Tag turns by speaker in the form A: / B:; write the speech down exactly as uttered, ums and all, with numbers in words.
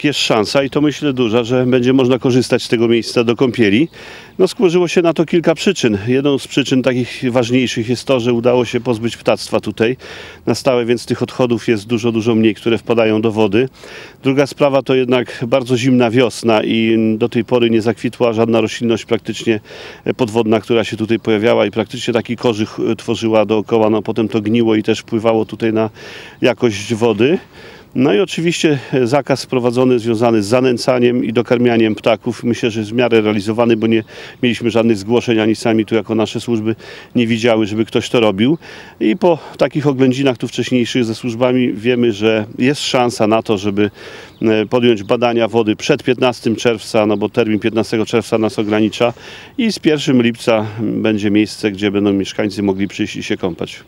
A: jest szansa i to myślę duża, że będzie można korzystać z tego miejsca do kąpieli. No, skłożyło się na to kilka przyczyn. Jedną z przyczyn takich ważniejszych jest to, że udało się pozbyć ptactwa tutaj na stałe, więc tych odchodów jest dużo, dużo mniej, które wpadają do wody. Druga sprawa to jednak bardzo zimna wiosna i do tej pory nie zakwitła żadna roślinność praktycznie podwodna, która się tutaj pojawiała i praktycznie taki kożych tworzyła dookoła, no potem to gniło i też wpływało tutaj na jakość wody. No i oczywiście zakaz wprowadzony związany z zanęcaniem i dokarmianiem ptaków. Myślę, że jest w miarę realizowany, bo nie mieliśmy żadnych zgłoszeń, ani sami tu jako nasze służby nie widziały, żeby ktoś to robił. I po takich oględzinach tu wcześniejszych ze służbami wiemy, że jest szansa na to, żeby podjąć badania wody przed piętnastego czerwca, no bo termin piętnastego czerwca nas ogranicza i z pierwszego lipca będzie miejsce, gdzie będą mieszkańcy mogli przyjść i się kąpać.